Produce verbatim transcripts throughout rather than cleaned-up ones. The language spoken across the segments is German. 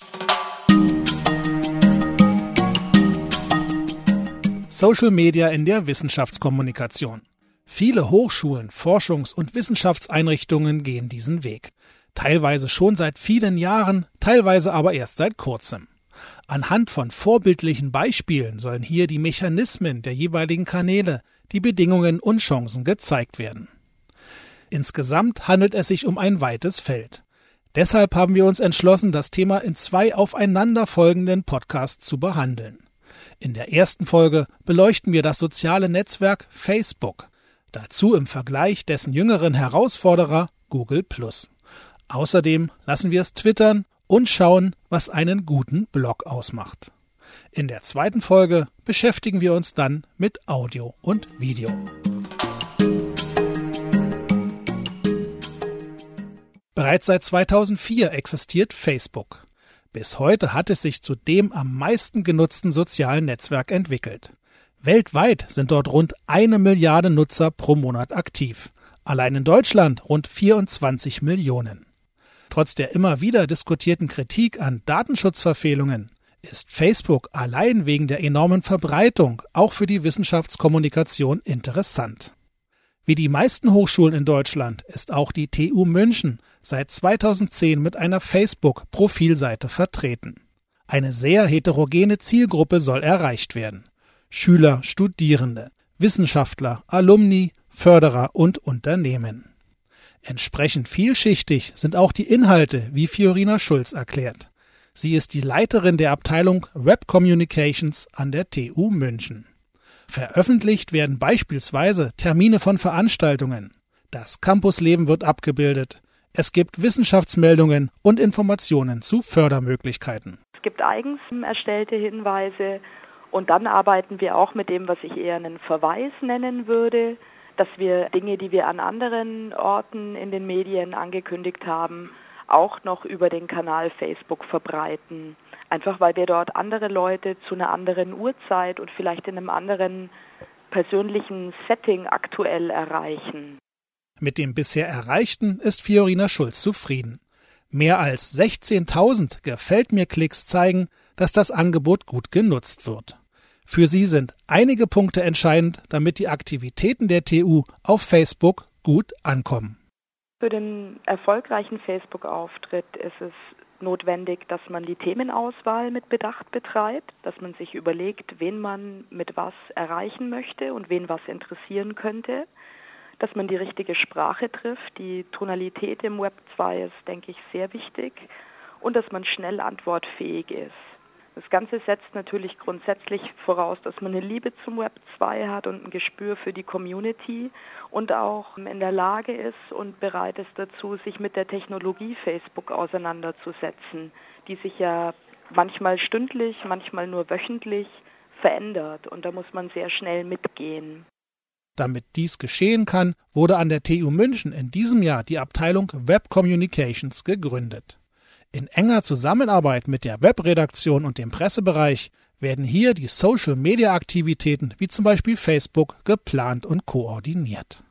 Social Media in der Wissenschaftskommunikation. Viele Hochschulen, Forschungs- und Wissenschaftseinrichtungen gehen diesen Weg. Teilweise schon seit vielen Jahren, teilweise aber erst seit kurzem. Anhand von vorbildlichen Beispielen sollen hier die Mechanismen der jeweiligen Kanäle, die Bedingungen und Chancen gezeigt werden. Insgesamt handelt es sich um ein weites Feld. Deshalb haben wir uns entschlossen, das Thema in zwei aufeinanderfolgenden Podcasts zu behandeln. In der ersten Folge beleuchten wir das soziale Netzwerk Facebook. Dazu im Vergleich dessen jüngeren Herausforderer Google plus. Außerdem lassen wir es twittern und schauen, was einen guten Blog ausmacht. In der zweiten Folge beschäftigen wir uns dann mit Audio und Video. Bereits seit zweitausendvier existiert Facebook. Bis heute hat es sich zu dem am meisten genutzten sozialen Netzwerk entwickelt. Weltweit sind dort rund eine Milliarde Nutzer pro Monat aktiv. Allein in Deutschland rund vierundzwanzig Millionen. Trotz der immer wieder diskutierten Kritik an Datenschutzverfehlungen ist Facebook allein wegen der enormen Verbreitung auch für die Wissenschaftskommunikation interessant. Wie die meisten Hochschulen in Deutschland ist auch die T U München seit zweitausendzehn mit einer Facebook-Profilseite vertreten. Eine sehr heterogene Zielgruppe soll erreicht werden. Schüler, Studierende, Wissenschaftler, Alumni, Förderer und Unternehmen. Entsprechend vielschichtig sind auch die Inhalte, wie Fiorina Schulz erklärt. Sie ist die Leiterin der Abteilung Web Communications an der T U München. Veröffentlicht werden beispielsweise Termine von Veranstaltungen. Das Campusleben wird abgebildet. Es gibt Wissenschaftsmeldungen und Informationen zu Fördermöglichkeiten. Es gibt eigens erstellte Hinweise und dann arbeiten wir auch mit dem, was ich eher einen Verweis nennen würde, dass wir Dinge, die wir an anderen Orten in den Medien angekündigt haben, auch noch über den Kanal Facebook verbreiten. Einfach weil wir dort andere Leute zu einer anderen Uhrzeit und vielleicht in einem anderen persönlichen Setting aktuell erreichen. Mit dem bisher Erreichten ist Fiorina Schulz zufrieden. Mehr als sechzehntausend Gefällt-mir-Klicks zeigen, dass das Angebot gut genutzt wird. Für sie sind einige Punkte entscheidend, damit die Aktivitäten der T U auf Facebook gut ankommen. Für den erfolgreichen Facebook-Auftritt ist es notwendig, dass man die Themenauswahl mit Bedacht betreibt, dass man sich überlegt, wen man mit was erreichen möchte und wen was interessieren könnte, dass man die richtige Sprache trifft. Die Tonalität im Web zwei ist, denke ich, sehr wichtig und dass man schnell antwortfähig ist. Das Ganze setzt natürlich grundsätzlich voraus, dass man eine Liebe zum Web zwei hat und ein Gespür für die Community und auch in der Lage ist und bereit ist dazu, sich mit der Technologie Facebook auseinanderzusetzen, die sich ja manchmal stündlich, manchmal nur wöchentlich verändert und da muss man sehr schnell mitgehen. Damit dies geschehen kann, wurde an der T U München in diesem Jahr die Abteilung Web Communications gegründet. In enger Zusammenarbeit mit der Webredaktion und dem Pressebereich werden hier die Social-Media-Aktivitäten wie zum Beispiel Facebook geplant und koordiniert.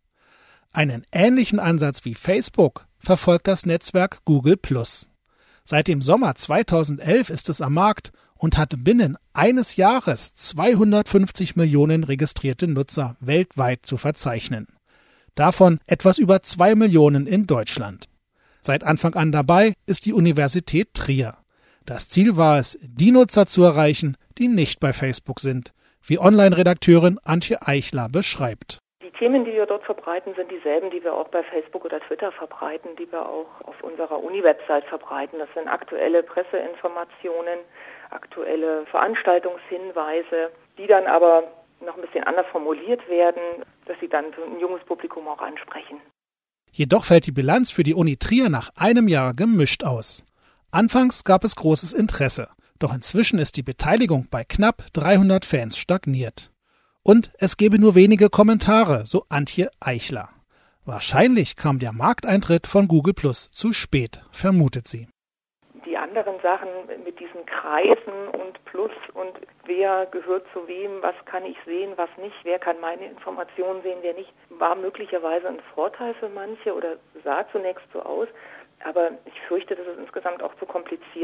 Einen ähnlichen Ansatz wie Facebook verfolgt das Netzwerk Google plus. Seit dem Sommer zweitausendelf ist es am Markt und hat binnen eines Jahres zweihundertfünfzig Millionen registrierte Nutzer weltweit zu verzeichnen. Davon etwas über zwei Millionen in Deutschland. Seit Anfang an dabei ist die Universität Trier. Das Ziel war es, die Nutzer zu erreichen, die nicht bei Facebook sind, wie Online-Redakteurin Antje Eichler beschreibt. Die Themen, die wir dort verbreiten, sind dieselben, die wir auch bei Facebook oder Twitter verbreiten, die wir auch auf unserer Uni-Website verbreiten. Das sind aktuelle Presseinformationen, aktuelle Veranstaltungshinweise, die dann aber noch ein bisschen anders formuliert werden, dass sie dann ein junges Publikum auch ansprechen. Jedoch fällt die Bilanz für die Uni Trier nach einem Jahr gemischt aus. Anfangs gab es großes Interesse, doch inzwischen ist die Beteiligung bei knapp dreihundert Fans stagniert. Und es gebe nur wenige Kommentare, so Antje Eichler. Wahrscheinlich kam der Markteintritt von Google plus zu spät, vermutet sie. Die anderen Sachen mit diesen Kreisen und Plus und wer gehört zu wem, was kann ich sehen, was nicht, wer kann meine Informationen sehen, wer nicht, war möglicherweise ein Vorteil für manche oder sah zunächst so aus. Aber ich fürchte, das ist insgesamt auch zu kompliziert.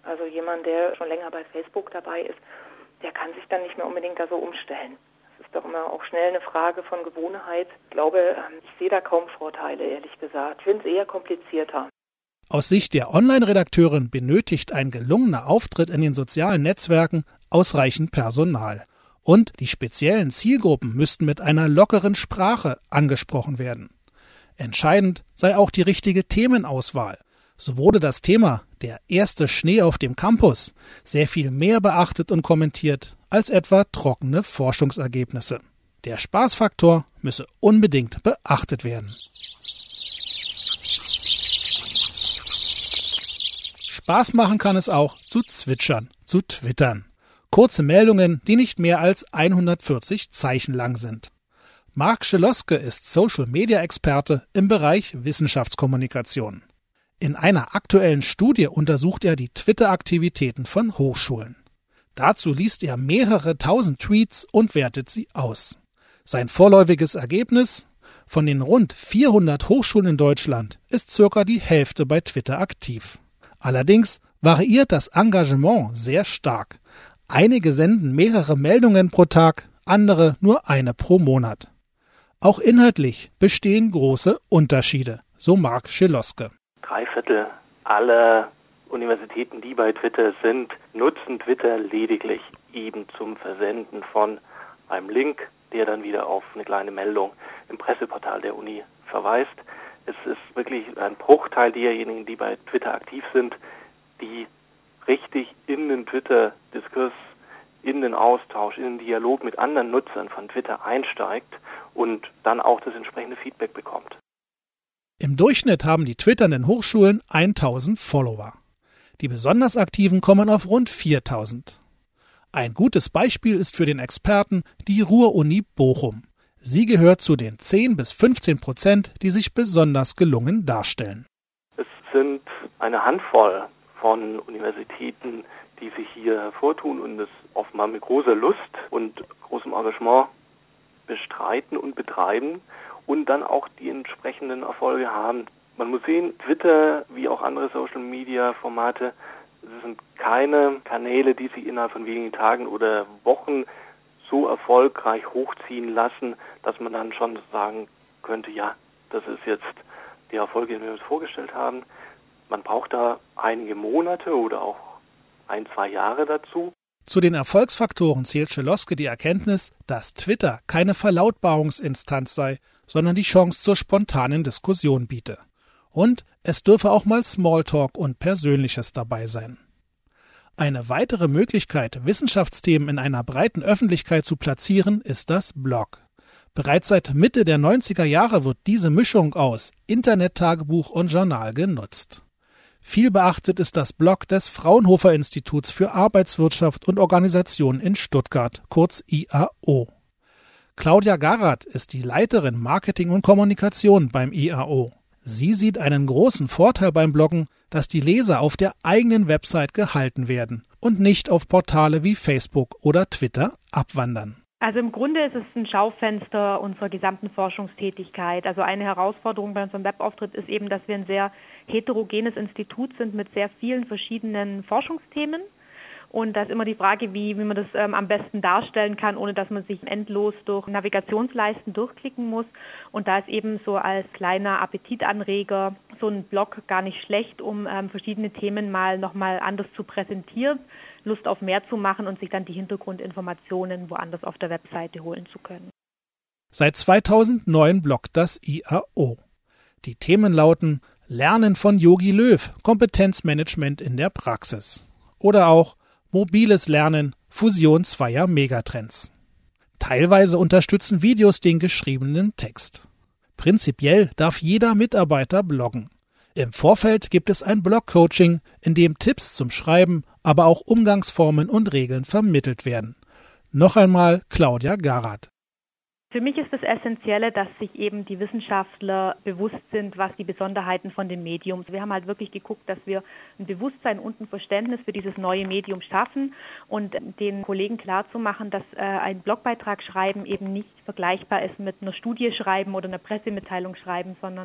Also jemand, der schon länger bei Facebook dabei ist, der kann sich dann nicht mehr unbedingt da so umstellen. Das ist doch immer auch schnell eine Frage von Gewohnheit. Ich glaube, ich sehe da kaum Vorteile, ehrlich gesagt. Ich finde es eher komplizierter. Aus Sicht der Online-Redakteurin benötigt ein gelungener Auftritt in den sozialen Netzwerken ausreichend Personal. Und die speziellen Zielgruppen müssten mit einer lockeren Sprache angesprochen werden. Entscheidend sei auch die richtige Themenauswahl. So wurde das Thema »Der erste Schnee auf dem Campus« sehr viel mehr beachtet und kommentiert als etwa trockene Forschungsergebnisse. Der Spaßfaktor müsse unbedingt beachtet werden. Spaß machen kann es auch, zu zwitschern, zu twittern. Kurze Meldungen, die nicht mehr als hundertvierzig Zeichen lang sind. Mark Scheloske ist Social-Media-Experte im Bereich Wissenschaftskommunikation. In einer aktuellen Studie untersucht er die Twitter-Aktivitäten von Hochschulen. Dazu liest er mehrere tausend Tweets und wertet sie aus. Sein vorläufiges Ergebnis? Von den rund vierhundert Hochschulen in Deutschland ist circa die Hälfte bei Twitter aktiv. Allerdings variiert das Engagement sehr stark. Einige senden mehrere Meldungen pro Tag, andere nur eine pro Monat. Auch inhaltlich bestehen große Unterschiede, so Mark Scheloske. Drei Viertel aller Universitäten, die bei Twitter sind, nutzen Twitter lediglich eben zum Versenden von einem Link, der dann wieder auf eine kleine Meldung im Presseportal der Uni verweist. Es ist wirklich ein Bruchteil derjenigen, die bei Twitter aktiv sind, die richtig in den Twitter-Diskurs, in den Austausch, in den Dialog mit anderen Nutzern von Twitter einsteigt und dann auch das entsprechende Feedback bekommt. Im Durchschnitt haben die twitternden Hochschulen tausend Follower. Die besonders Aktiven kommen auf rund viertausend. Ein gutes Beispiel ist für den Experten die Ruhr-Uni Bochum. Sie gehört zu den zehn bis fünfzehn Prozent, die sich besonders gelungen darstellen. Es sind eine Handvoll von Universitäten, die sich hier hervortun und es offenbar mit großer Lust und großem Engagement bestreiten und betreiben und dann auch die entsprechenden Erfolge haben. Man muss sehen, Twitter wie auch andere Social-Media-Formate, es sind keine Kanäle, die sich innerhalb von wenigen Tagen oder Wochen so erfolgreich hochziehen lassen, dass man dann schon sagen könnte, ja, das ist jetzt der Erfolg, den wir uns vorgestellt haben. Man braucht da einige Monate oder auch ein, zwei Jahre dazu. Zu den Erfolgsfaktoren zählt Scheloske die Erkenntnis, dass Twitter keine Verlautbarungsinstanz sei, sondern die Chance zur spontanen Diskussion biete. Und es dürfe auch mal Smalltalk und Persönliches dabei sein. Eine weitere Möglichkeit, Wissenschaftsthemen in einer breiten Öffentlichkeit zu platzieren, ist das Blog. Bereits seit Mitte der neunziger Jahre wird diese Mischung aus Internet-Tagebuch und Journal genutzt. Viel beachtet ist das Blog des Fraunhofer-Instituts für Arbeitswirtschaft und Organisation in Stuttgart, kurz I A O. Claudia Garat ist die Leiterin Marketing und Kommunikation beim I A O. Sie sieht einen großen Vorteil beim Bloggen, dass die Leser auf der eigenen Website gehalten werden und nicht auf Portale wie Facebook oder Twitter abwandern. Also im Grunde ist es ein Schaufenster unserer gesamten Forschungstätigkeit. Also eine Herausforderung bei unserem Webauftritt ist eben, dass wir ein sehr heterogenes Institut sind mit sehr vielen verschiedenen Forschungsthemen. Und da ist immer die Frage, wie, wie man das ähm, am besten darstellen kann, ohne dass man sich endlos durch Navigationsleisten durchklicken muss. Und da ist eben so als kleiner Appetitanreger so ein Blog gar nicht schlecht, um ähm, verschiedene Themen mal nochmal anders zu präsentieren, Lust auf mehr zu machen und sich dann die Hintergrundinformationen woanders auf der Webseite holen zu können. Seit zweitausendneun bloggt das I A O. Die Themen lauten Lernen von Jogi Löw, Kompetenzmanagement in der Praxis. Oder auch Mobiles Lernen, Fusion zweier Megatrends. Teilweise unterstützen Videos den geschriebenen Text. Prinzipiell darf jeder Mitarbeiter bloggen. Im Vorfeld gibt es ein Blog-Coaching, in dem Tipps zum Schreiben, aber auch Umgangsformen und Regeln vermittelt werden. Noch einmal Claudia Garat. Für mich ist das Essentielle, dass sich eben die Wissenschaftler bewusst sind, was die Besonderheiten von dem Medium sind. Wir haben halt wirklich geguckt, dass wir ein Bewusstsein und ein Verständnis für dieses neue Medium schaffen und den Kollegen klarzumachen, dass äh, ein Blogbeitrag schreiben eben nicht vergleichbar ist mit einer Studie schreiben oder einer Pressemitteilung schreiben, sondern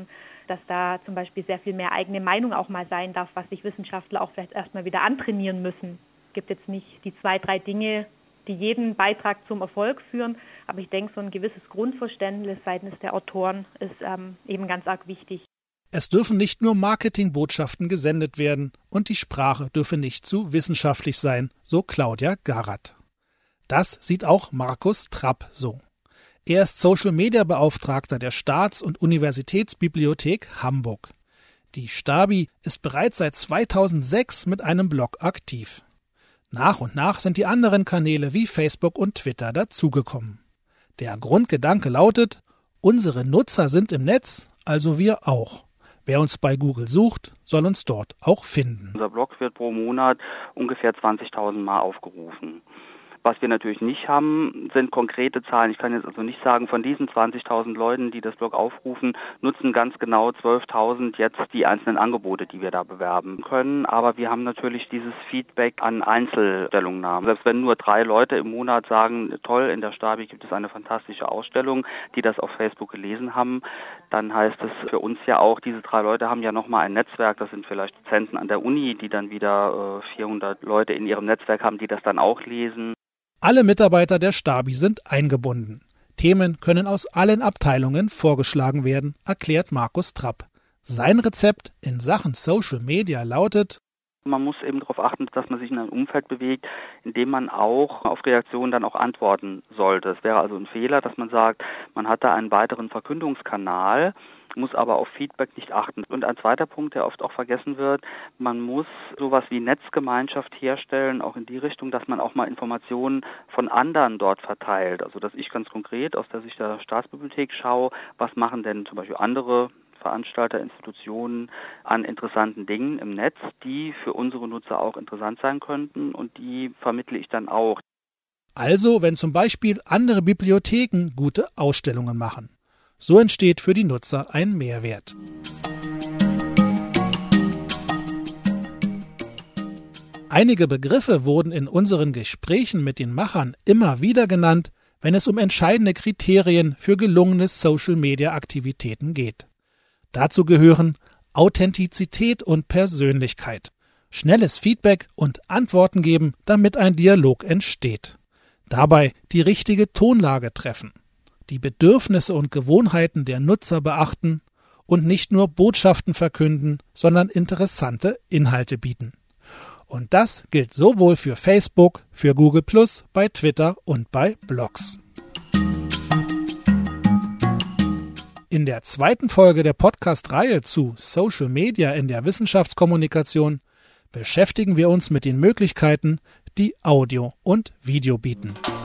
dass da zum Beispiel sehr viel mehr eigene Meinung auch mal sein darf, was sich Wissenschaftler auch vielleicht erstmal wieder antrainieren müssen. Es gibt jetzt nicht die zwei, drei Dinge, die jeden Beitrag zum Erfolg führen, aber ich denke, so ein gewisses Grundverständnis seitens der Autoren ist ähm, eben ganz arg wichtig. Es dürfen nicht nur Marketingbotschaften gesendet werden und die Sprache dürfe nicht zu wissenschaftlich sein, so Claudia Garat. Das sieht auch Markus Trapp so. Er ist Social-Media-Beauftragter der Staats- und Universitätsbibliothek Hamburg. Die Stabi ist bereits seit zweitausendsechs mit einem Blog aktiv. Nach und nach sind die anderen Kanäle wie Facebook und Twitter dazugekommen. Der Grundgedanke lautet, unsere Nutzer sind im Netz, also wir auch. Wer uns bei Google sucht, soll uns dort auch finden. Unser Blog wird pro Monat ungefähr zwanzigtausend Mal aufgerufen. Was wir natürlich nicht haben, sind konkrete Zahlen. Ich kann jetzt also nicht sagen, von diesen zwanzigtausend Leuten, die das Blog aufrufen, nutzen ganz genau zwölftausend jetzt die einzelnen Angebote, die wir da bewerben können. Aber wir haben natürlich dieses Feedback an Einzelstellungnahmen. Selbst wenn nur drei Leute im Monat sagen, toll, in der Stabi gibt es eine fantastische Ausstellung, die das auf Facebook gelesen haben, dann heißt es für uns ja auch, diese drei Leute haben ja nochmal ein Netzwerk, das sind vielleicht Dozenten an der Uni, die dann wieder äh, vierhundert Leute in ihrem Netzwerk haben, die das dann auch lesen. Alle Mitarbeiter der Stabi sind eingebunden. Themen können aus allen Abteilungen vorgeschlagen werden, erklärt Markus Trapp. Sein Rezept in Sachen Social Media lautet: Man muss eben darauf achten, dass man sich in einem Umfeld bewegt, in dem man auch auf Reaktionen dann auch antworten sollte. Es wäre also ein Fehler, dass man sagt, man hat da einen weiteren Verkündungskanal, muss aber auf Feedback nicht achten. Und ein zweiter Punkt, der oft auch vergessen wird, man muss sowas wie Netzgemeinschaft herstellen, auch in die Richtung, dass man auch mal Informationen von anderen dort verteilt. Also dass ich ganz konkret aus der Sicht der Staatsbibliothek schaue, was machen denn zum Beispiel andere Veranstalter, Institutionen an interessanten Dingen im Netz, die für unsere Nutzer auch interessant sein könnten, und die vermittle ich dann auch. Also, wenn zum Beispiel andere Bibliotheken gute Ausstellungen machen. So entsteht für die Nutzer ein Mehrwert. Einige Begriffe wurden in unseren Gesprächen mit den Machern immer wieder genannt, wenn es um entscheidende Kriterien für gelungene Social-Media-Aktivitäten geht. Dazu gehören Authentizität und Persönlichkeit, schnelles Feedback und Antworten geben, damit ein Dialog entsteht. Dabei die richtige Tonlage treffen, die Bedürfnisse und Gewohnheiten der Nutzer beachten und nicht nur Botschaften verkünden, sondern interessante Inhalte bieten. Und das gilt sowohl für Facebook, für Google plus, bei Twitter und bei Blogs. In der zweiten Folge der Podcast-Reihe zu Social Media in der Wissenschaftskommunikation beschäftigen wir uns mit den Möglichkeiten, die Audio und Video bieten.